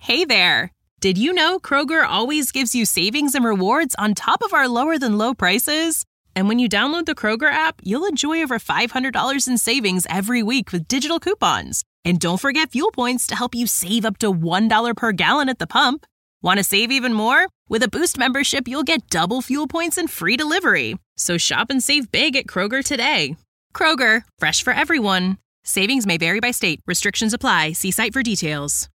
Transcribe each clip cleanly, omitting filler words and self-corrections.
Hey there! Did you know Kroger always gives you savings and rewards on top of our lower-than-low prices? And when you download the Kroger app, you'll enjoy over $500 in savings every week with digital coupons. And don't forget fuel points to help you save up to $1 per gallon at the pump. Want to save even more? With a Boost membership, you'll get double fuel points and free delivery. So shop and save big at Kroger today. Kroger, fresh for everyone. Savings may vary by state. Restrictions apply. See site for details.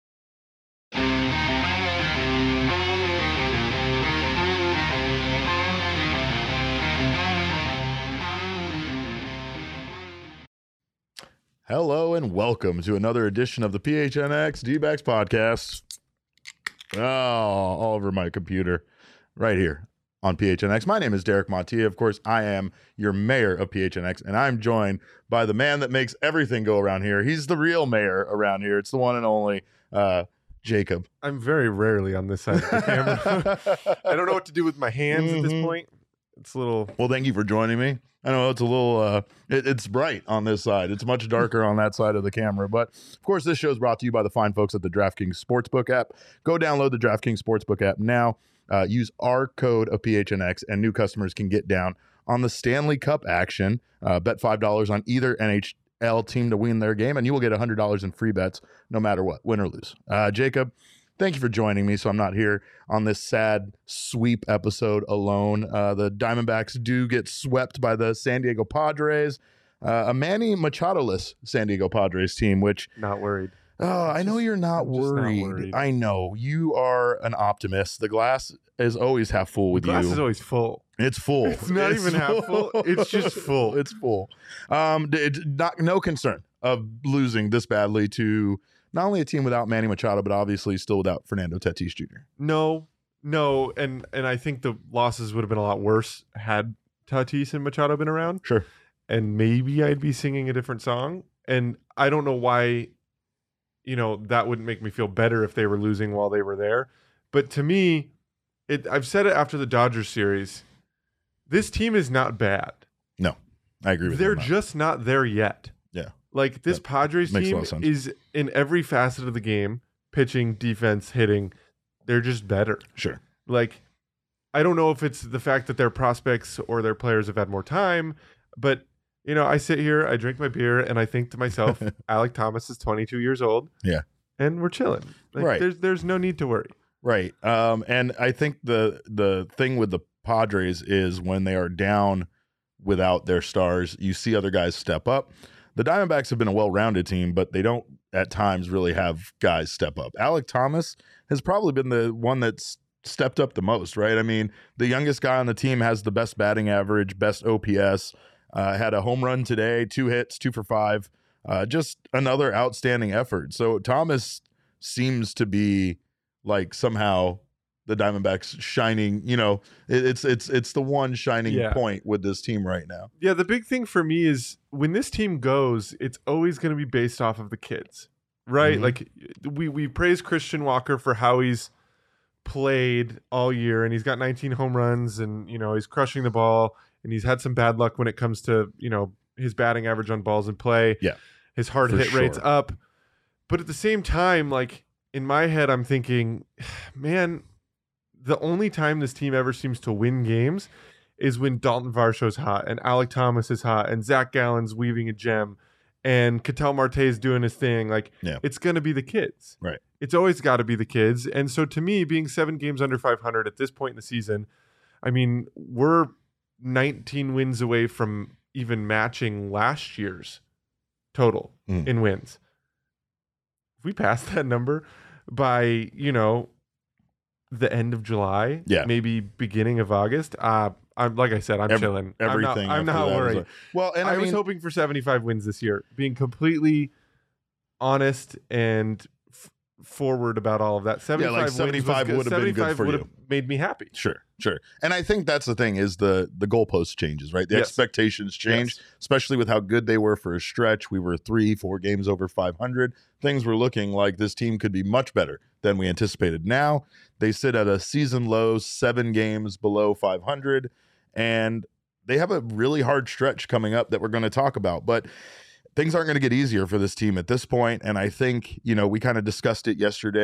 Hello and welcome to another edition of the PHNX D-backs podcast. Oh, all over my computer right here on PHNX. My name is Derek Montia. Of course, I am your mayor of PHNX, and I'm joined by the man that makes everything go around here. He's the real mayor around here. It's the one and only Jacob. I'm very rarely on this side of the camera. I don't know what to do with my hands at this point. It's a little... Well, thank you for joining me. I know it's a little, it's bright on this side. It's much darker on that side of the camera. But, of course, this show is brought to you by the fine folks at the DraftKings Sportsbook app. Go download the DraftKings Sportsbook app now. Use our code of PHNX, and new customers can get down on the Stanley Cup action. Bet $5 on either NHL team to win their game, and you will get $100 in free bets no matter what, win or lose. Jacob, thank you for joining me, so I'm not here on this sad sweep episode alone. The Diamondbacks do get swept by the San Diego Padres, a Manny Machado-less San Diego Padres team, which... Not worried. Oh, I know you're not worried. I know. You are an optimist. The glass is always half full with you. The glass is always full. It's full. It's not even half full. It's just full. It's full. No concern of losing this badly to... not only a team without Manny Machado, but obviously still without Fernando Tatis Jr. No, and I think the losses would have been a lot worse had Tatis and Machado been around. Sure. And maybe I'd be singing a different song. And I don't know why, that wouldn't make me feel better if they were losing while they were there. But to me, I've said it after the Dodgers series, this team is not bad. No, I agree with you. They're just not there yet. Yeah. Like this Padres team is in every facet of the game, pitching, defense, hitting. They're just better. Sure. Like, I don't know if it's the fact that their prospects or their players have had more time, but, I sit here, I drink my beer, and I think to myself, Alek Thomas is 22 years old. Yeah. And we're chilling. Like, right. There's no need to worry. Right. And I think the thing with the Padres is when they are down without their stars, you see other guys step up. The Diamondbacks have been a well-rounded team, but they don't at times really have guys step up. Alek Thomas has probably been the one that's stepped up the most, right? I mean, the youngest guy on the team has the best batting average, best OPS, had a home run today, 2 hits, 2 for 5, just another outstanding effort. So Thomas seems to be like somehow the Diamondbacks shining, it's the one shining point with this team right now. Yeah, the big thing for me is when this team goes, it's always going to be based off of the kids, right? Mm-hmm. Like we praise Christian Walker for how he's played all year, and he's got 19 home runs, and he's crushing the ball, and he's had some bad luck when it comes to his batting average on balls in play. Yeah, his hard hit rate's up, but at the same time, like in my head, I'm thinking, man. The only time this team ever seems to win games is when Dalton Varsho's hot and Alek Thomas is hot and Zach Gallen's weaving a gem and Ketel Marte's doing his thing. Like, It's going to be the kids. Right. It's always got to be the kids. And so to me, being 7 games under 500 at this point in the season, I mean, we're 19 wins away from even matching last year's total in wins. If we pass that number by, the end of July, maybe beginning of August. I'm like I said, I'm chilling. Everything. I'm not worried. Well, and I was hoping for 75 wins this year. Being completely honest and forward about all of that. 75 would have been good for you. Made me happy. Sure. And I think that's the thing is the goalpost changes, right? The expectations change, especially with how good they were for a stretch. We were 3-4 games over 500. Things were looking like this team could be much better than we anticipated. Now they sit at a season low, 7 games below 500, and they have a really hard stretch coming up that we're going to talk about. But things aren't going to get easier for this team at this point. And I think, we kind of discussed it yesterday.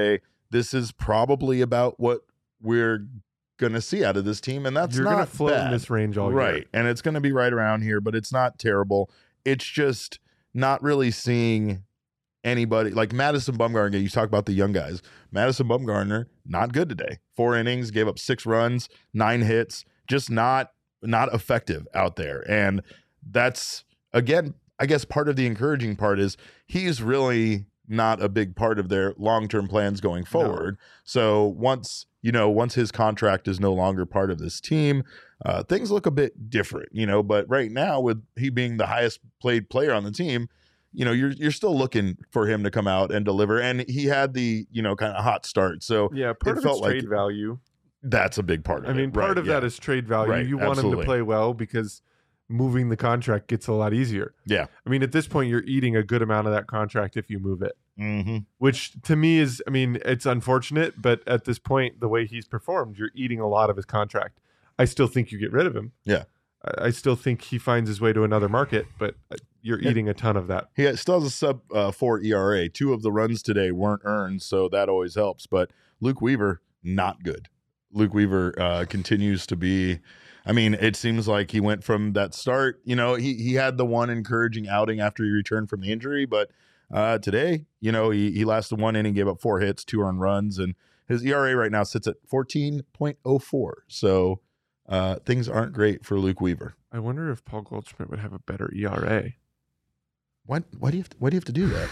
this is probably about what we're going to see out of this team, and that's You're not going to float bad. in this range all Right, year. and it's going to be right around here, but it's not terrible. It's just not really seeing anybody like Madison Bumgarner. You talk about the young guys. Madison Bumgarner, not good today. 4 innings, gave up 6 runs, 9 hits, just not effective out there. And that's, again, I guess part of the encouraging part is he's really not a big part of their long-term plans going forward. No. So once his contract is no longer part of this team, things look a bit different, but right now with he being the highest paid player on the team, you're still looking for him to come out and deliver. And he had the, kind of hot start. So yeah, part of it's trade value. That's a big part of it. I mean, part of that is trade value. Right, you want him to play well because moving the contract gets a lot easier. Yeah. I mean, at this point, you're eating a good amount of that contract if you move it. Mm-hmm. Which to me is, I mean, it's unfortunate, but at this point, the way he's performed, you're eating a lot of his contract. I still think you get rid of him. Yeah. I still think he finds his way to another market, but you're eating a ton of that. He still has a sub-4 ERA. 2 of the runs today weren't earned, so that always helps. But Luke Weaver, not good. Luke Weaver continues to be, I mean, it seems like he went from that start, he had the one encouraging outing after he returned from the injury, but today, he lasted 1 inning, gave up 4 hits, 2 earned runs, and his ERA right now sits at 14.04. So things aren't great for Luke Weaver. I wonder if Paul Goldschmidt would have a better ERA. Why do you have to do that?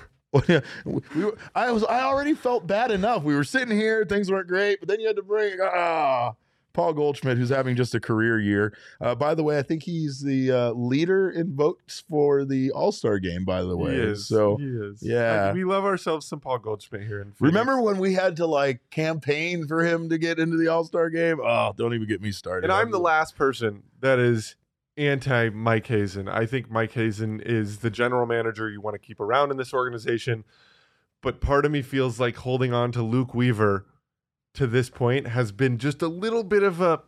I already felt bad enough. We were sitting here, things weren't great, but then you had to bring Paul Goldschmidt, who's having just a career year. By the way, I think he's the leader in votes for the All-Star game, by the way. He is. So, he is. Yeah. We love ourselves some Paul Goldschmidt here in Phoenix. Remember when we had to campaign for him to get into the All-Star game? Oh, don't even get me started. And I'm the last person that is anti-Mike Hazen. I think Mike Hazen is the general manager you want to keep around in this organization. But part of me feels like holding on to Luke Weaver to this point has been just a little bit of a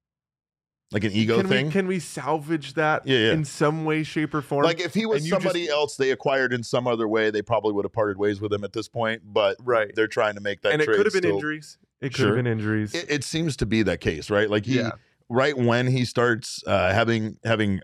an ego thing. Can we salvage that Yeah. in some way, shape, or form? Like if he was somebody else they acquired in some other way, they probably would have parted ways with him at this point. But they're trying to make that. And trade it could have been still. injuries. It could have been injuries. It seems to be that case, right? Like right when he starts having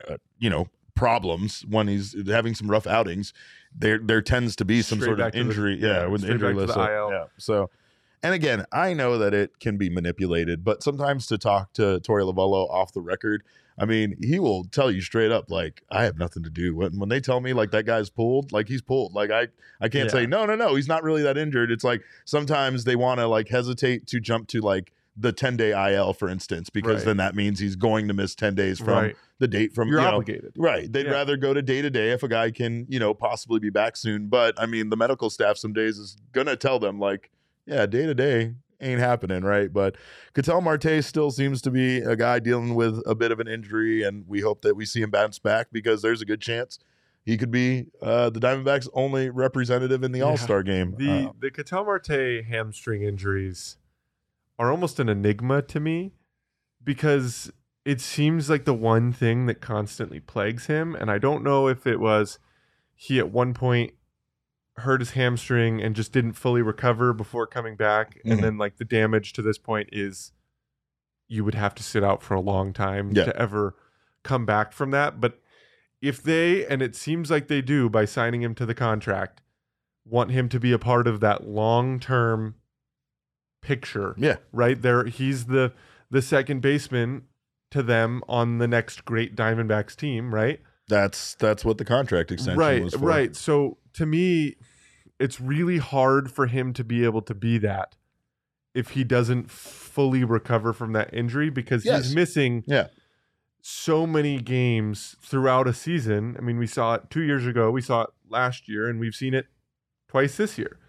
problems, when he's having some rough outings, there tends to be some sort of injury. With the injury list. So, and again, I know that it can be manipulated, but sometimes to talk to Torey Lovullo off the record, I mean, he will tell you straight up, I have nothing to do. When they tell me that guy's pulled, he's pulled. I can't say, no, he's not really that injured. It's sometimes they want to hesitate to jump to the 10-day IL, for instance, because then that means he's going to miss 10 days from the date from you're obligated. Right. They'd rather go to day-to-day if a guy can, possibly be back soon. But I mean, the medical staff some days is going to tell them day-to-day ain't happening, right? But Ketel Marte still seems to be a guy dealing with a bit of an injury, and we hope that we see him bounce back because there's a good chance he could be the Diamondbacks' only representative in the All-Star game. The Ketel Marte hamstring injuries are almost an enigma to me because it seems like the one thing that constantly plagues him, and I don't know if it was he at one point hurt his hamstring and just didn't fully recover before coming back. And then the damage to this point is you would have to sit out for a long time to ever come back from that. But if they, and it seems like they do by signing him to the contract, want him to be a part of that long-term picture. Yeah. Right there. He's the second baseman to them on the next great Diamondbacks team. Right. That's what the contract extension was for. Right. So to me, it's really hard for him to be able to be that if he doesn't fully recover from that injury because he's missing so many games throughout a season. I mean, we saw it 2 years ago, we saw it last year, and we've seen it twice this year.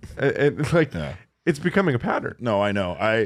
It's becoming a pattern. No, I know.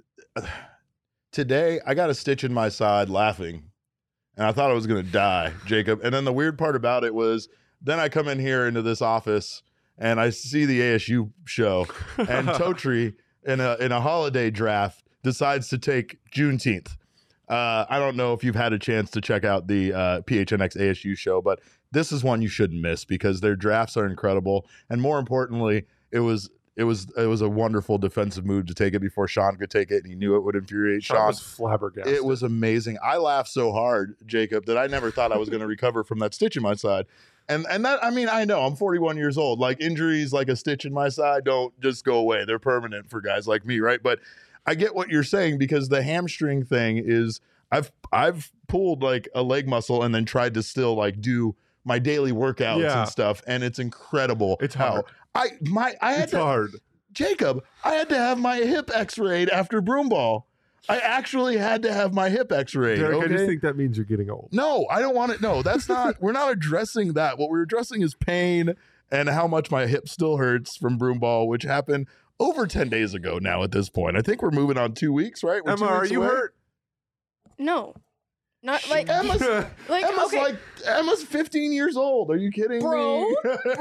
Today I got a stitch in my side laughing. And I thought I was going to die, Jacob. And then the weird part about it was then I come in here into this office and I see the ASU show and Totri in a holiday draft decides to take Juneteenth. I don't know if you've had a chance to check out the PHNX ASU show, but this is one you shouldn't miss because their drafts are incredible. And more importantly, it was it was a wonderful defensive move to take it before Sean could take it, and he knew it would infuriate Sean. was flabbergasted. It was amazing. I laughed so hard, Jacob, that I never thought I was going to recover from that stitch in my side. And that, I mean, I know I'm 41 years old. Like, injuries like a stitch in my side don't just go away. They're permanent for guys like me, right? But I get what you're saying, because the hamstring thing is, I've pulled like a leg muscle and then tried to still like do my daily workouts and stuff, and it's incredible. It's hard. It's hard. Jacob, I had to have my hip x-rayed after broom ball. I actually had to have my hip x-rayed. Derek, okay? I just think that means you're getting old. No, I don't want it. No, that's not. We're not addressing that. What we're addressing is pain and how much my hip still hurts from broom ball, which happened over 10 days ago now at this point. I think we're moving on 2 weeks, right? We're Emma, 2 are weeks you away? hurt? No. Not like Emma's okay. Emma's 15 years old. Are you kidding Bro, me?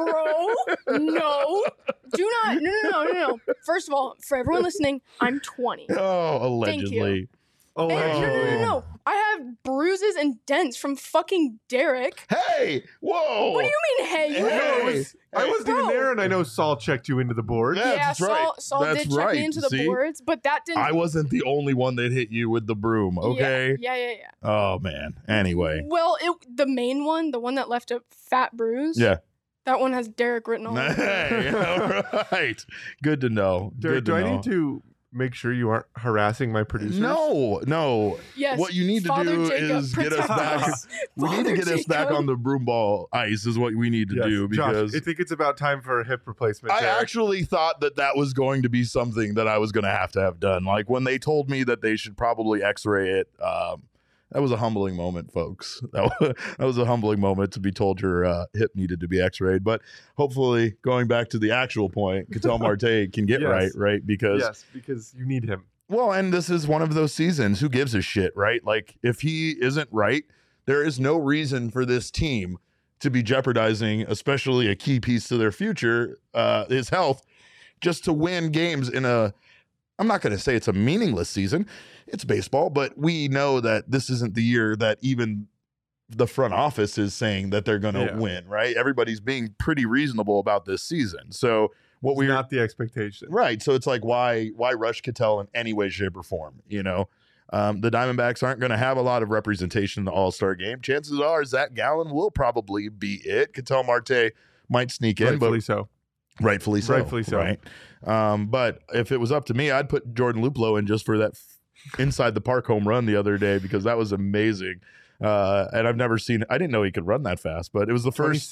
no. Do not. No. First of all, for everyone listening, I'm 20. Oh, Thank allegedly. you. Oh, And no. I have bruises and dents from fucking Derek. Hey, whoa. What do you mean, hey? You Hey. I wasn't even Bro. there, and I know Saul checked you into the board. Yeah. That's right. Saul That's did check right. me into the See? boards, but that didn't. I wasn't the only one that hit you with the broom, okay? Yeah. Oh, man. Anyway. Well, the main one, the one that left a fat bruise. Yeah. That one has Derek written all over it. Hey, all right. Good to know. Derek, Good to do know. I need to make sure you aren't harassing my producers? No. Yes. What you need to Father do Jacob, is get us protect back. us. We need to Father get us back Jacob. on the broom ball ice is what we need to Yes. do, because Josh, I think it's about time for a hip replacement. I Derek. actually thought that was going to be something that I was going to have done. Like, when they told me that they should probably x-ray it, that was a humbling moment, folks. That was a humbling moment to be told your hip needed to be x-rayed. But hopefully, going back to the actual point, Ketel Marte can get Yes. right? Because you need him. well, and this is one of those seasons. Who gives a shit, right? Like, if he isn't right, there is no reason for this team to be jeopardizing, especially a key piece to their future, his health, just to win games in I'm not going to say it's a meaningless season. It's baseball, but we know that this isn't the year that even the front office is saying that they're going to win, right? Everybody's being pretty reasonable about this season. So what we're not the expectation. Right. So it's like, why rush Ketel in any way, shape, or form? You know, the Diamondbacks aren't going to have a lot of representation in the All-Star game. Chances are Zach Gallen will probably be it. Ketel Marte might sneak in, Rightfully but so. Rightfully so. Right. But if it was up to me, I'd put Jordan Luplow in just for that inside the park home run the other day, because that was amazing. And I've never seen. I didn't know he could run that fast, but it was the first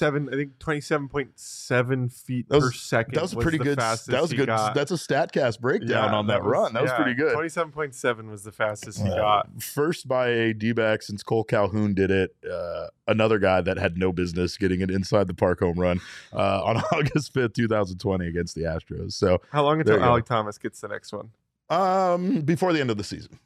27.7 feet per second. That was a pretty good. Fastest That was he good. got. That's a Statcast breakdown on that run. That was pretty good. 27.7 was the fastest he got. First by a D-back since Cole Calhoun did it. Another guy that had no business getting an inside the park home run on August 5th, 2020 against the Astros. So how long there until you go. Alec Thomas gets the next one? Before the end of the season.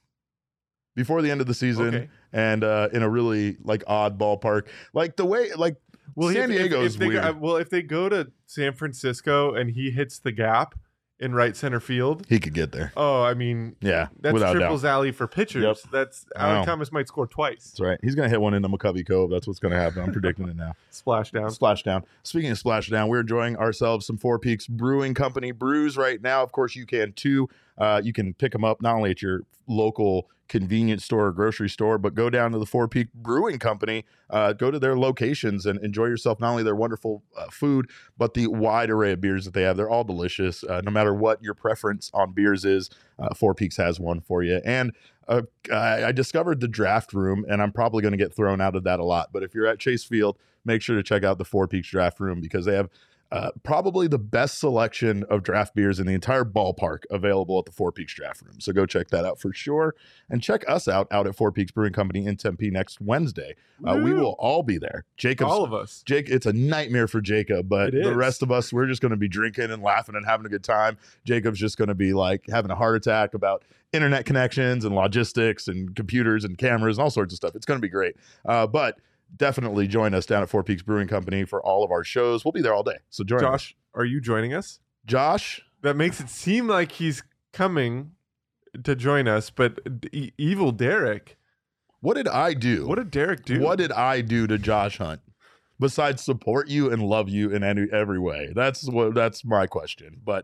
Okay. And in a really like odd ballpark, like the way San Diego is weird. If they go to San Francisco and he hits the gap in right center field, He could get there. oh, I mean, Yeah, that's without triples doubt. alley for pitchers. Yep. That's Wow. Alec Thomas might score twice. That's right. He's gonna hit one into McCovey Cove. That's what's gonna happen. I'm predicting it now. Splash down. Splashdown. Speaking of Splashdown, we're enjoying ourselves some Four Peaks Brewing Company brews right now. Of course, you can too. You can pick them up not only at your local convenience store or grocery store, but go down to the Four Peak Brewing Company, go to their locations and enjoy yourself, not only their wonderful food, but the wide array of beers that they have. They're all delicious. No matter what your preference on beers is, Four Peaks has one for you. And I discovered the draft room, and I'm probably going to get thrown out of that a lot. But if you're at Chase Field, make sure to check out the Four Peaks draft room, because they have probably the best selection of draft beers in the entire ballpark available at the Four Peaks draft room. So go check that out for sure. And check us out at Four Peaks Brewing Company in Tempe next Wednesday. We will all be there. All of us. Jake, it's a nightmare for Jacob, but It the is. rest of us, we're just going to be drinking and laughing and having a good time. Jacob's just going to be like having a heart attack about internet connections and logistics and computers and cameras and all sorts of stuff. It's going to be great. But definitely join us down at Four Peaks Brewing Company for all of our shows. We'll be there all day. So join us. Josh, are you joining us? Josh? That makes it seem like he's coming to join us, but evil Derek. What did I do? What did Derek do? What did I do to Josh Hunt besides support you and love you in every way? That's my question. But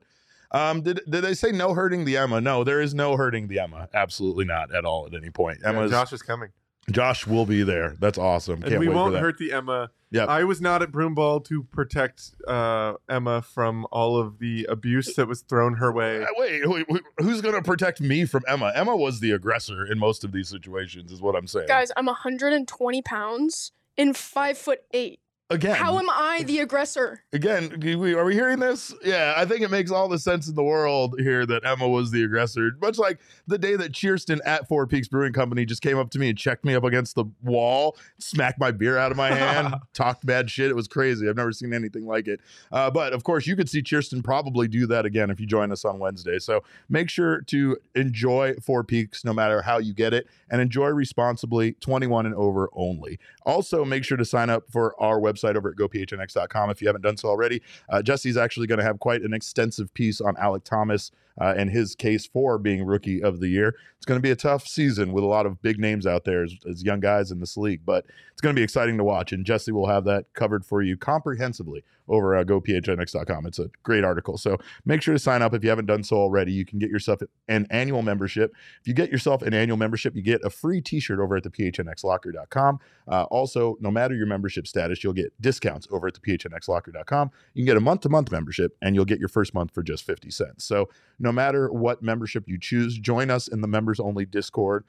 Did they say no hurting the Emma? No, there is no hurting the Emma. Absolutely not at all at any point. Yeah, Josh is coming. Josh will be there. That's awesome. And we won't hurt the Emma. Yep. I was not at Broom Ball to protect Emma from all of the abuse that was thrown her way. Wait, who's going to protect me from Emma? Emma was the aggressor in most of these situations, is what I'm saying. Guys, I'm 120 pounds and 5'8". Again, How am I the aggressor? Again, are we hearing this? Yeah, I think it makes all the sense in the world here that Emma was the aggressor. Much like the day that Cheerston at Four Peaks Brewing Company just came up to me and checked me up against the wall, smacked my beer out of my hand, talked bad shit. It was crazy. I've never seen anything like it. But of course, you could see Cheerston probably do that again if you join us on Wednesday. So make sure to enjoy Four Peaks no matter how you get it, and enjoy responsibly, 21 and over only. Also, make sure to sign up for our website over at gophnx.com if you haven't done so already. Jesse's actually going to have quite an extensive piece on Alek Thomas and his case for being Rookie of the Year. It's going to be a tough season with a lot of big names out there as young guys in this league, but it's going to be exciting to watch, and Jesse will have that covered for you comprehensively over at gophnx.com. It's a great article, so make sure to sign up if you haven't done so already. You can get yourself an annual membership. If you get yourself an annual membership, you get a free t-shirt over at the phnxlocker.com. Also, no matter your membership status, you'll get discounts over at the phnxlocker.com. You can get a month-to-month membership, and you'll get your first month for just 50 cents. So no matter what membership you choose, join us in the members-only Discord,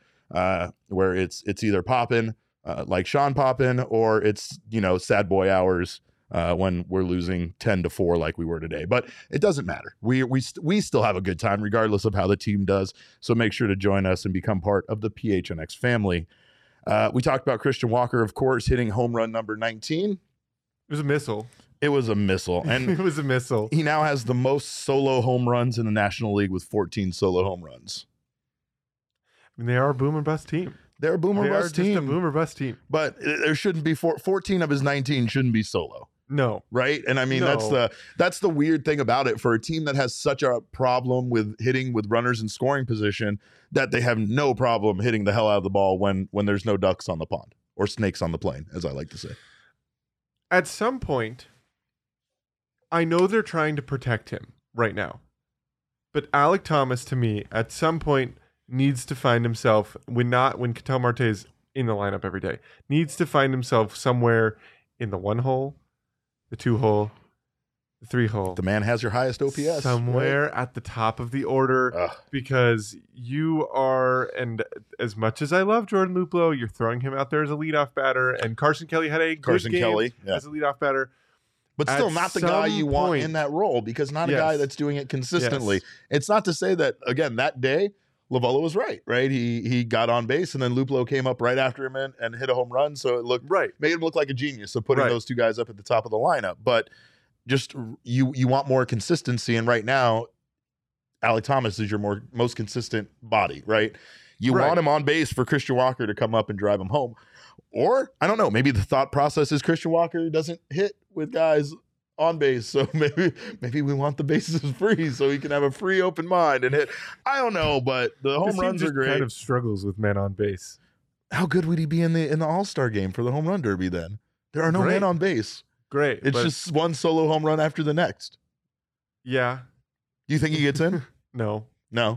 where it's either poppin', like Sean poppin', or it's, sad boy hours when we're losing 10-4 like we were today. But it doesn't matter. We still have a good time regardless of how the team does. So make sure to join us and become part of the PHNX family. We talked about Christian Walker, of course, hitting home run number 19. It was a missile. It was a missile. And it was a missile. He now has the most solo home runs in the National League with 14 solo home runs. I mean, they are a boom or bust team. They're a boom or bust team. Just a boom or bust team. But there shouldn't be 14 of his 19 shouldn't be solo. No. Right? And I mean, No. that's the weird thing about it for a team that has such a problem with hitting with runners in scoring position that they have no problem hitting the hell out of the ball when there's no ducks on the pond or snakes on the plane, as I like to say. At some point, I know they're trying to protect him right now. But Alek Thomas, to me, at some point needs to find himself, when Ketel Marte is in the lineup every day, needs to find himself somewhere in the 1 hole, the 2 hole, the 3 hole. The man has your highest OPS. Somewhere right? at the top of the order, because you are, and as much as I love Jordan Luplow, you're throwing him out there as a leadoff batter, and Carson Kelly had a good game as a leadoff batter. But still not the guy you want in that role, because not a guy that's doing it consistently. Yes. It's not to say that, again, that day, Lovullo was right? He got on base, and then Luplow came up right after him and hit a home run, so it made him look like a genius of putting those two guys up at the top of the lineup. But just you want more consistency, and right now, Alek Thomas is your most consistent body, right? You want him on base for Christian Walker to come up and drive him home. Or, I don't know, maybe the thought process is Christian Walker doesn't hit with guys on base, so maybe we want the bases free so he can have a free open mind and hit. I don't know, but the home runs are great. Kind of struggles with men on base. How good would he be in the All-Star game for the home run derby then? There are no men on base. Great. It's just one solo home run after the next. Yeah. Do you think he gets in? No.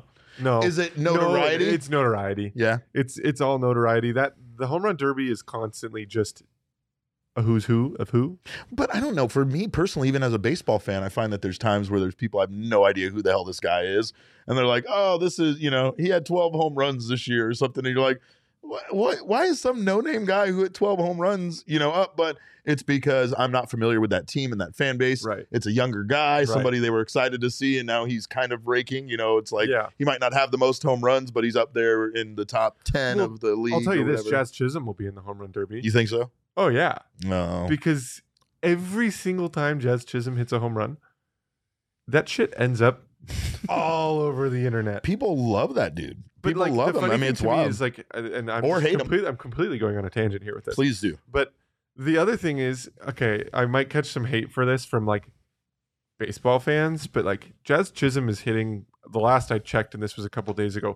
Is it notoriety? No, it's notoriety. Yeah. It's all notoriety. That the home run derby is constantly just a who's who of who. But I don't know. For me personally, even as a baseball fan, I find that there's times where there's people I have no idea who the hell this guy is. And they're like, oh, this is, he had 12 home runs this year or something. And you're like, why is some no-name guy who hit 12 home runs, up? But it's because I'm not familiar with that team and that fan base. Right. It's a younger guy, somebody they were excited to see, and now he's kind of raking. It's like he might not have the most home runs, but he's up there in the top 10 of the league. I'll tell you this, Jazz Chisholm will be in the home run derby. You think so? Oh, yeah. No. Because every single time Jazz Chisholm hits a home run, that shit ends up all over the internet. People love that dude. But People love him. I mean, it's wild. Is and I'm or hate him. I'm completely going on a tangent here with this. Please do. But the other thing is, okay, I might catch some hate for this from baseball fans, but Jazz Chisholm is hitting, the last I checked, and this was a couple days ago,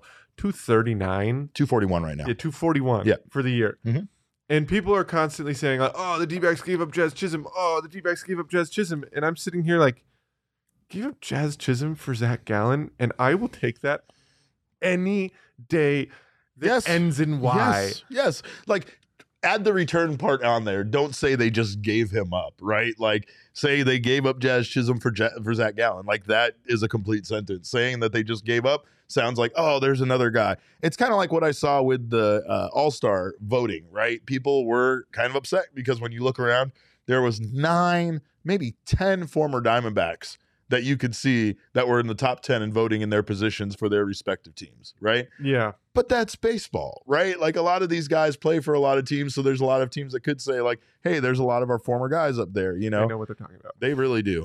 239. 241 right now. Yeah, 241 for the year. Mm-hmm. And people are constantly saying, oh, the D-backs gave up Jazz Chisholm. Oh, the D-backs gave up Jazz Chisholm. And I'm sitting here Give up Jazz Chisholm for Zach Gallen, and I will take that any day that ends in Y. Yes. Like, add the return part on there. Don't say they just gave him up, right? Like, say they gave up Jazz Chisholm for Zach Gallen. Like, that is a complete sentence. Saying that they just gave up sounds like, oh, there's another guy. It's kind of like what I saw with the All-Star voting, right? People were kind of upset because when you look around, there was 9, maybe 10 former Diamondbacks that you could see that were in the top 10 and voting in their positions for their respective teams, right? Yeah. But that's baseball, right? Like, a lot of these guys play for a lot of teams, so there's a lot of teams that could say, like, hey, there's a lot of our former guys up there, you know? I know what they're talking about. They really do.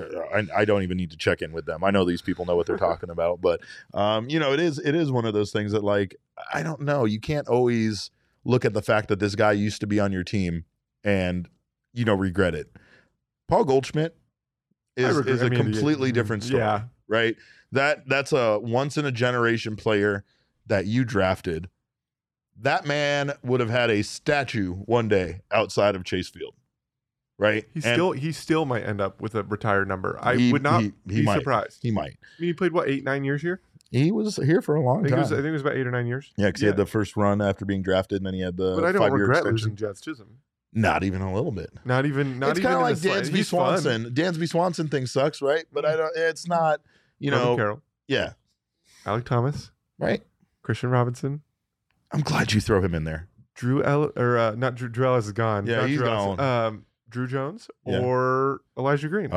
I don't even need to check in with them. I know these people know what they're talking about, but you know, it is one of those things that, like, I don't know. You can't always look at the fact that this guy used to be on your team and, you know, regret it. Paul Goldschmidt is a completely different story, right? That's a once in a generation player that you drafted. That man would have had a statue one day outside of Chase Field, right? He still might end up with a retired number. I would not be surprised. He might. I mean, he played, what, 8-9 years here? He was here for a long time. I think it was about 8 or 9 years. Yeah, because he had the first run after being drafted, and then he had the 5-year extension. But I don't regret losing Jazz Chisholm. Not even a little bit. Not even. It's kind of like Dansby Swanson. Dansby Swanson thing sucks, right? But I don't. It's not. You know. Carroll. Yeah. Alec Thomas. Right. Christian Robinson. I'm glad you throw him in there. Drew Ellis is gone. Yeah, he's gone. Drew Jones or Elijah Green.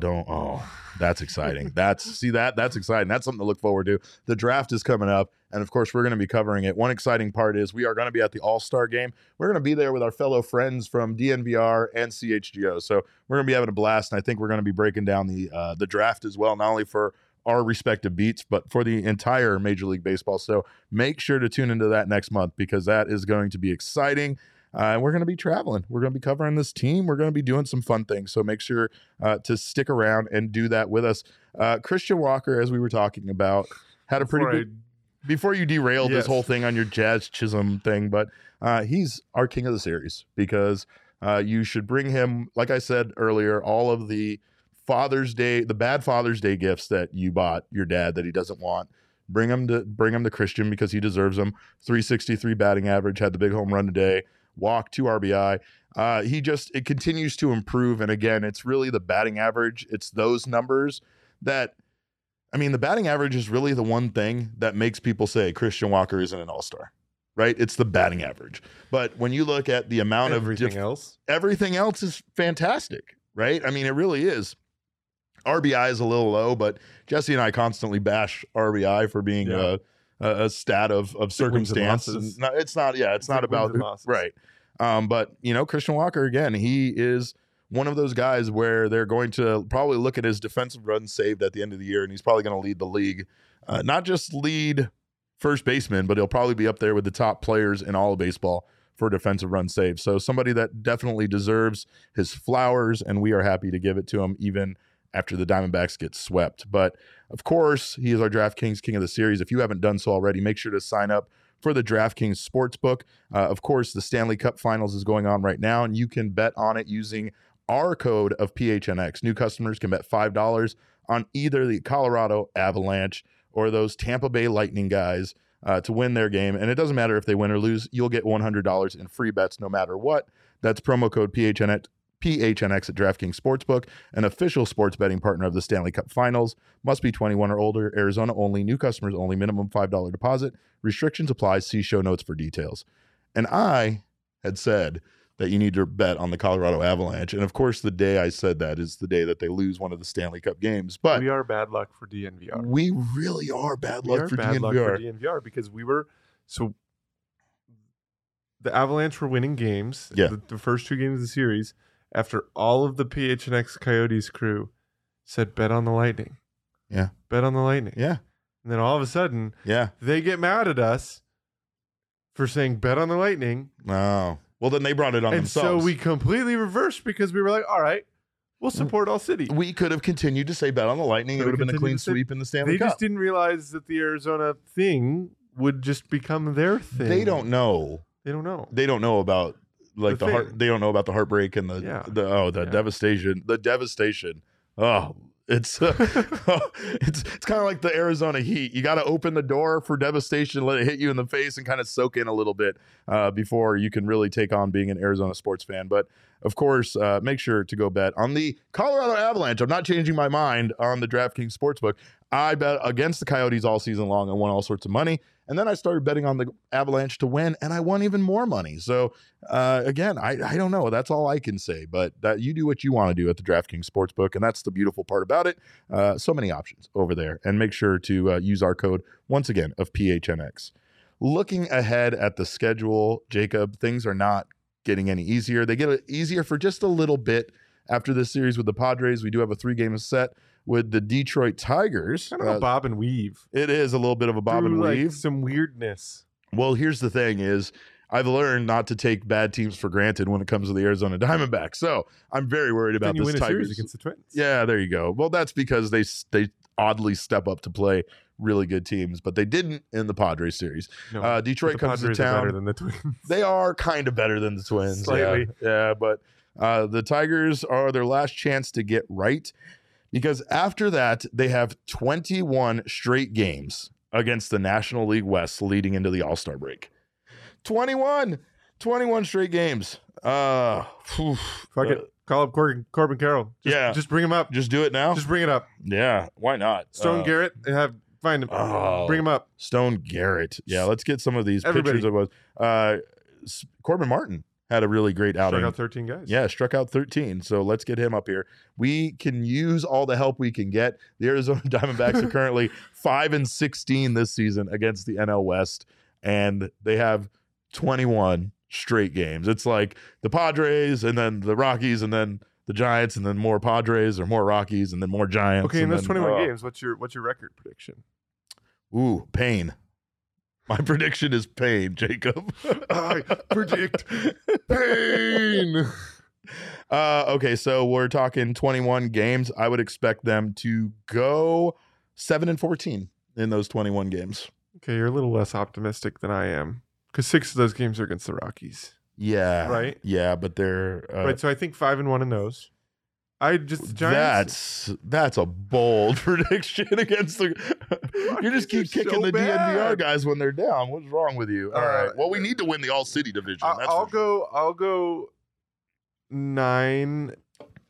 That's exciting. That's exciting. That's something to look forward to. The draft is coming up, and of course we're going to be covering it. One exciting part is we are going to be at the All-Star game. We're going to be there with our fellow friends from DNVR and CHGO. So we're going to be having a blast, and I think we're going to be breaking down the draft as well, not only for our respective beats, but for the entire Major League Baseball. So make sure to tune into that next month because that is going to be exciting. And we're going to be traveling. We're going to be covering this team. We're going to be doing some fun things. So make sure to stick around and do that with us. Christian Walker, as we were talking about, had a pretty good... Before you derailed this whole thing on your Jazz Chisholm thing, but he's our king of the series because you should bring him, like I said earlier, all of the bad Father's Day gifts that you bought your dad that he doesn't want. Bring him to Christian because he deserves them. 363 batting average, had the big home run today. Walk, 2 RBI. It continues to improve. And again, it's really the batting average. It's those numbers that, I mean, the batting average is really the one thing that makes people say Christian Walker isn't an all-star, right? It's the batting average. But when you look at the amount everything else is fantastic, right? I mean, it really is. RBI is a little low, but Jesse and I constantly bash RBI for being a stat of circumstance. It's not about right. But you know, Christian Walker, again, he is one of those guys where they're going to probably look at his defensive runs saved at the end of the year, and he's probably going to lead the league, not just lead first baseman, but he'll probably be up there with the top players in all of baseball for defensive run saves. So somebody that definitely deserves his flowers, and we are happy to give it to him even after the Diamondbacks get swept. But of course, he is our DraftKings King of the Series. If you haven't done so already, make sure to sign up for the DraftKings Sportsbook. Of course, the Stanley Cup Finals is going on right now, and you can bet on it using our code of PHNX. New customers can bet $5 on either the Colorado Avalanche or those Tampa Bay Lightning guys to win their game. And it doesn't matter if they win or lose. You'll get $100 in free bets no matter what. That's promo code PHNX at DraftKings Sportsbook, an official sports betting partner of the Stanley Cup Finals. Must be 21 or older. Arizona only. New customers only. Minimum $5 deposit. Restrictions apply. See show notes for details. And I had said that you need to bet on the Colorado Avalanche. And of course, the day I said that is the day that they lose one of the Stanley Cup games. But we are bad luck for DNVR. We really are bad luck for DNVR because the Avalanche were winning games. Yeah. The first 2 games of the series. After all of the PHNX Coyotes crew said, bet on the Lightning. Yeah. Bet on the Lightning. Yeah. And then all of a sudden, they get mad at us for saying, bet on the Lightning. Oh. Well, then they brought it on themselves. And so we completely reversed because we were like, all right, we'll support all city. We could have continued to say bet on the Lightning. It would have been a clean sweep in the Stanley Cup. They just didn't realize that the Arizona thing would just become their thing. They don't know. They don't know. They don't know about... Like the heart, they don't know about the heartbreak and the devastation. The devastation. Oh, It's it's kind of like the Arizona Heat. You got to open the door for devastation, let it hit you in the face, and kind of soak in a little bit before you can really take on being an Arizona sports fan. But of course, make sure to go bet on the Colorado Avalanche. I'm not changing my mind on the DraftKings Sportsbook. I bet against the Coyotes all season long and won all sorts of money. And then I started betting on the Avalanche to win, and I won even more money. So, again, I don't know. That's all I can say. But that you do what you want to do at the DraftKings Sportsbook, and that's the beautiful part about it. So many options over there. And make sure to use our code, once again, of PHNX. Looking ahead at the schedule, Jacob, things are not getting any easier. They get easier for just a little bit after this series with the Padres. We do have a 3-game set with the Detroit Tigers. Kind of a bob and weave. It is a little bit of a bob and weave. Some weirdness. Well, here's the thing is I've learned not to take bad teams for granted when it comes to the Arizona Diamondbacks. So I'm very worried about this Tigers series against the Twins. Yeah, there you go. Well, that's because they oddly step up to play really good teams, but they didn't in the Padres series. No, Detroit comes to town. Better than the Twins. They are kind of better than the Twins. Slightly. Yeah, but the Tigers are their last chance to get right. Because after that, they have 21 straight games against the National League West leading into the All-Star break. 21 straight games. Fuck it. Call up Corbin Carroll. Just bring him up. Just do it now? Just bring it up. Yeah, why not? Stone Garrett, find him. Bring him up. Stone Garrett. Yeah, let's get some of these pictures of Corbin Martin had a really great outing. Struck out 13 guys. Yeah, struck out 13. So let's get him up here. We can use all the help we can get. The Arizona Diamondbacks are currently 5-16 this season against the NL West, and they have 21 straight games. It's like the Padres and then the Rockies and then the Giants and then more Padres or more Rockies and then more Giants. Okay, in those 21 games, what's your record prediction? Ooh, pain. My prediction is pain, Jacob. I predict pain. Okay, so we're talking 21 games. I would expect them to go 7-14 in those 21 games. Okay, you're a little less optimistic than I am because 6 of those games are against the Rockies. Yeah. Right? Yeah, but they're... right, so I think 5-1 in those. Giants. That's a bold prediction against the. You just keep kicking the DNVR guys when they're down. What's wrong with you? All right. Well, we need to win the All City division. I'll go 9-12.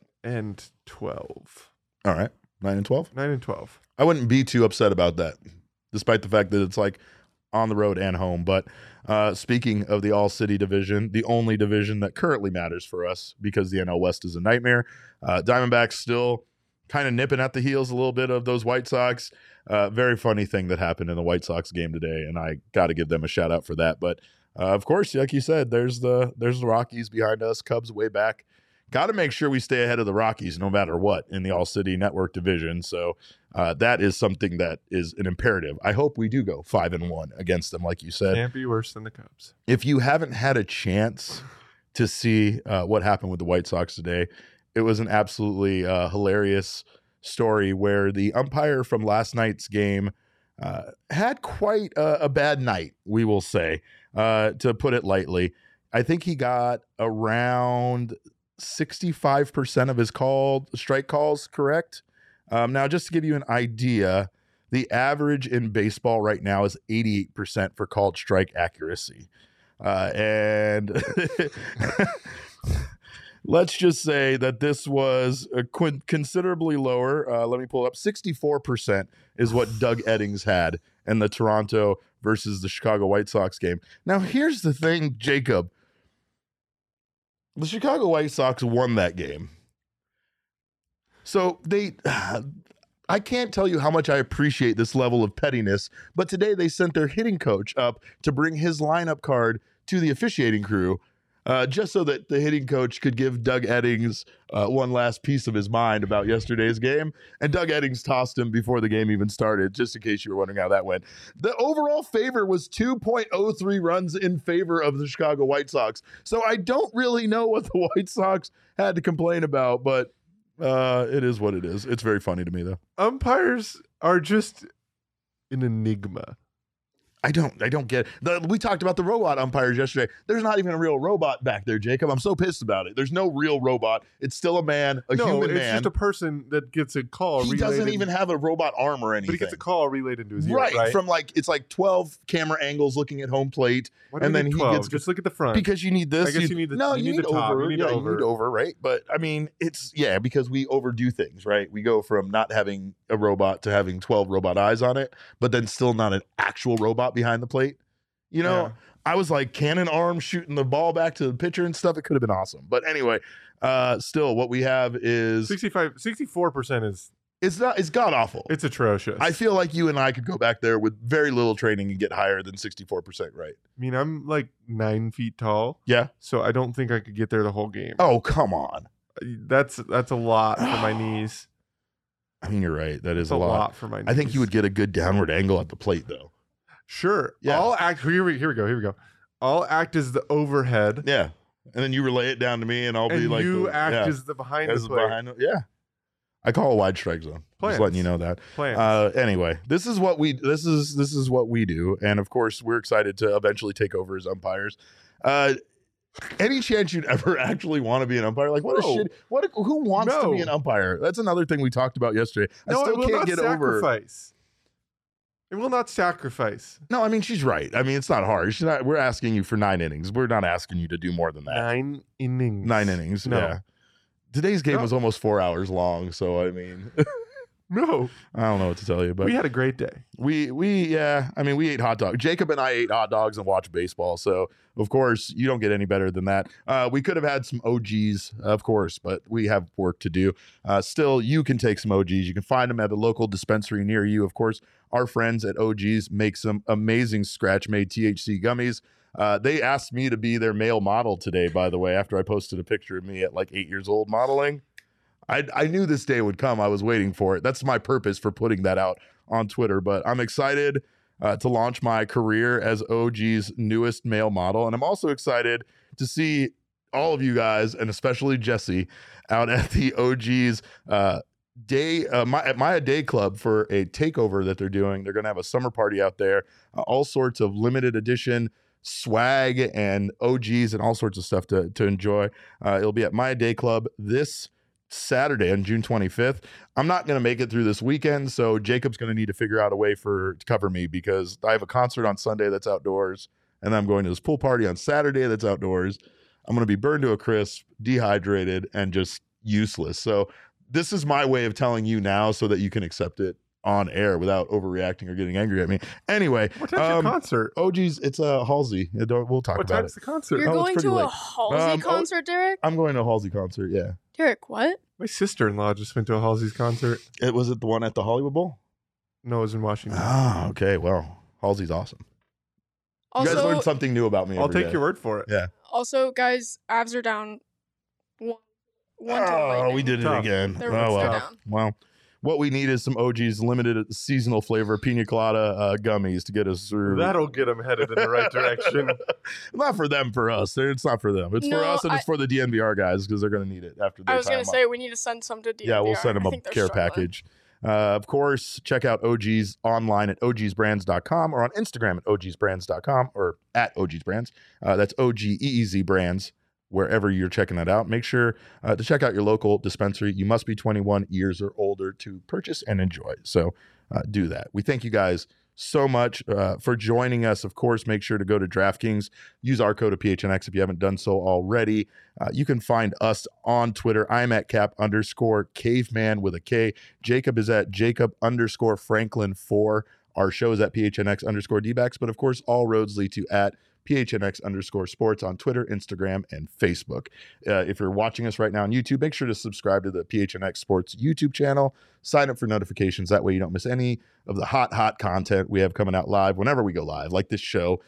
All right, 9-12. 9-12. I wouldn't be too upset about that, despite the fact that it's like on the road and home. But speaking of the All City division, the only division that currently matters for us because the NL West is a nightmare. Diamondbacks still kind of nipping at the heels a little bit of those White Sox. Very funny thing that happened in the White Sox game today, and I got to give them a shout out for that. But of course, like you said, there's the Rockies behind us, Cubs way back. Got to make sure we stay ahead of the Rockies no matter what in the All City Network division. So that is something that is an imperative. I hope we do go 5-1 against them, like you said. Can't be worse than the Cubs. If you haven't had a chance to see what happened with the White Sox today, it was an absolutely hilarious story where the umpire from last night's game had quite a bad night, we will say, to put it lightly. I think he got around 65% of his strike calls correct. Now, just to give you an idea, the average in baseball right now is 88% for called strike accuracy. And let's just say that this was considerably lower. Let me pull it up. 64% is what Doug Eddings had in the Toronto versus the Chicago White Sox game. Now, here's the thing, Jacob. The Chicago White Sox won that game. So I can't tell you how much I appreciate this level of pettiness, but today they sent their hitting coach up to bring his lineup card to the officiating crew, just so that the hitting coach could give Doug Eddings one last piece of his mind about yesterday's game. And Doug Eddings tossed him before the game even started, just in case you were wondering how that went. The overall favor was 2.03 runs in favor of the Chicago White Sox. So I don't really know what the White Sox had to complain about, but it is what it is. It's very funny to me, though. Umpires are just an enigma. I don't get it. We talked about the robot umpires yesterday. There's not even a real robot back there, Jacob. I'm so pissed about it. There's no real robot. It's still a man, human man. It's just a person that gets a call. He doesn't even have a robot arm or anything. But he gets a call relayed into his ear, right? From it's 12 camera angles looking at home plate, and then he gets just look at the front because you need this. I guess you need the you need top. over. You need you need over, right? But I mean, it's because we overdo things, right? We go from not having a robot to having 12 robot eyes on it, but then still not an actual robot behind the plate. I was like cannon arm shooting the ball back to the pitcher and stuff. It could have been awesome. But anyway, still what we have is 64% is it's god awful. It's atrocious. I feel like you and I could go back there with very little training and get higher than 64%, right? I mean, I'm like 9 feet tall. Yeah. So I don't think I could get there the whole game. Oh, come on. That's a lot for my knees. I mean, you're right. That is a lot for my knees. I think you would get a good downward angle at the plate though. Sure. Yeah. I'll act. Here we go. I'll act as the overhead. Yeah. And then you relay it down to me, and I'll be like, you act as the behind the plate. Yeah. I call a wide strike zone. Plans. Just letting you know that. Anyway, this is what we do, and of course, we're excited to eventually take over as umpires. Any chance you'd ever actually want to be an umpire? Like, what a shit. Who wants to be an umpire? That's another thing we talked about yesterday. I still can't get over. It will not sacrifice. No, I mean, she's right. I mean, it's not hard. We're asking you for 9 innings. We're not asking you to do more than that. 9 innings. 9 innings. No. Yeah. Today's game was almost 4 hours long, so I mean, no, I don't know what to tell you, but we had a great day. We ate hot dogs. Jacob and I ate hot dogs and watched baseball. So of course you don't get any better than that. We could have had some OGs, of course, but we have work to do. Still, you can take some OGs. You can find them at a local dispensary near you. Of course, our friends at OGs make some amazing scratch-made THC gummies. They asked me to be their male model today, by the way, after I posted a picture of me at like 8 years old modeling. I knew this day would come. I was waiting for it. That's my purpose for putting that out on Twitter. But I'm excited to launch my career as OG's newest male model. And I'm also excited to see all of you guys, and especially Jesse, out at the OG's Maya Day Club for a takeover that they're doing. They're going to have a summer party out there, all sorts of limited edition swag and OGs and all sorts of stuff to enjoy. It'll be at Maya Day Club this Saturday on June 25th. I'm not going to make it through this weekend, so Jacob's going to need to figure out a way to cover me because I have a concert on Sunday that's outdoors, and I'm going to this pool party on Saturday that's outdoors. I'm going to be burned to a crisp, dehydrated, and just useless. So this is my way of telling you now so that you can accept it on air without overreacting or getting angry at me. Anyway, what time's your concert? OG's, it's a Halsey. We'll talk about it. What time's the concert? You're going to a Halsey concert, Derek? I'm going to a Halsey concert, yeah. Derek, what? My sister-in-law just went to a Halsey's concert. Was it the one at the Hollywood Bowl? No, it was in Washington. Oh, okay. Well, Halsey's awesome. Also, you guys learned something new about me. I'll take your word for it. Yeah. Also, guys, Avs are down one to the Oh, Lightning. we did it again. They're down. Well, what we need is some OG's limited seasonal flavor pina colada gummies to get us through. That'll get them headed in the right direction. Not for them, for us. It's not for them. It's for us, and it's for the DNVR guys because they're going to need it after their I was going to say we need to send some to DNVR. Yeah, we'll send them a care package. Of course, check out OG's online at ogsbrands.com or on Instagram at ogsbrands.com or at ogsbrands. That's OGEEZ brands. Wherever you're checking that out, make sure to check out your local dispensary. You must be 21 years or older to purchase and enjoy. So do that. We thank you guys so much for joining us. Of course, make sure to go to DraftKings. Use our code of PHNX if you haven't done so already. You can find us on Twitter. I'm at Cap_Caveman with a K. Jacob is at Jacob_Franklin4. Our show is at PHNX_DBacks. But of course, all roads lead to at PHNX_sports on Twitter, Instagram, and Facebook. If you're watching us right now on YouTube, make sure to subscribe to the PHNX Sports YouTube channel. Sign up for notifications. That way you don't miss any of the hot content we have coming out live whenever we go live, like this show.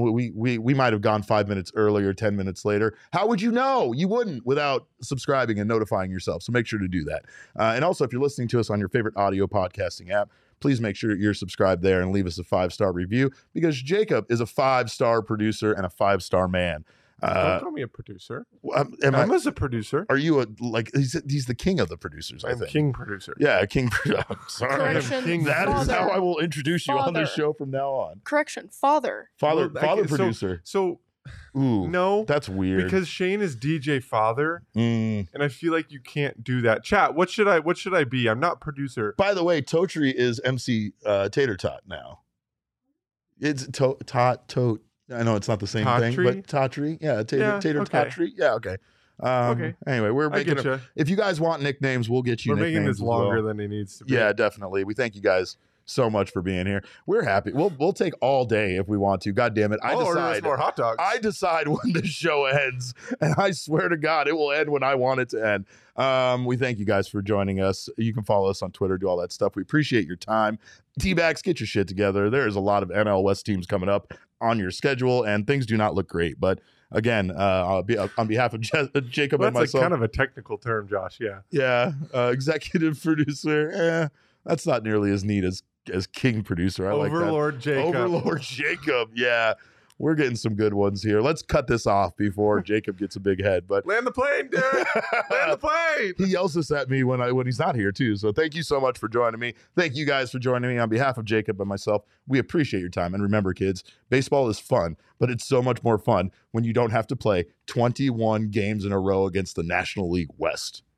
We might have gone 5 minutes earlier, 10 minutes later. How would you know? You wouldn't without subscribing and notifying yourself. So make sure to do that. And also, if you're listening to us on your favorite audio podcasting app, please make sure you're subscribed there and leave us a 5-star review because Jacob is a 5-star producer and a 5-star man. Don't call me a producer. Emma's a producer. Are you he's the king of the producers? I I'm think. king producer. Yeah, king. I'm sorry. Correction, That is father. how I will introduce you on this Father. show from now on. Correction, father. Father Well, producer. So Ooh, no, that's weird. because Shane is DJ father, Mm. and I feel like you can't do that. Chat. What should I be? I'm not producer. By the way, Totri is MC Tater Tot now. It's Tot. I know it's not the same thing, Totri? but Totri. Yeah, Tater okay. Totri. Yeah, okay. Okay. Anyway, we're I making get you. if you guys want nicknames, we'll get you We're making nicknames this as well. longer than it needs to be. Yeah, definitely. We thank you guys so much for being here. We're happy. We'll take all day if we want to. God damn it. I'll order us more hot dogs. I decide when the show ends, and I swear to God, it will end when I want it to end. We thank you guys for joining us. You can follow us on Twitter, do all that stuff. We appreciate your time. D-backs, get your shit together. There's a lot of NL West teams coming up on your schedule, and things do not look great. But again, on behalf of Jacob Well, and that's myself, kind of a technical term, Josh. Yeah. executive producer. That's not nearly as neat as king producer. I like that. Overlord Jacob. Overlord Jacob. Yeah. We're getting some good ones here. Let's cut this off before Jacob gets a big head. But Land the plane, Derek. Land the plane. he yells this at me when he's not here too. So thank you so much for joining me. Thank you guys for joining me on behalf of Jacob and myself. We appreciate your time. And remember, kids, baseball is fun, but it's so much more fun when you don't have to play 21 games in a row against the National League West.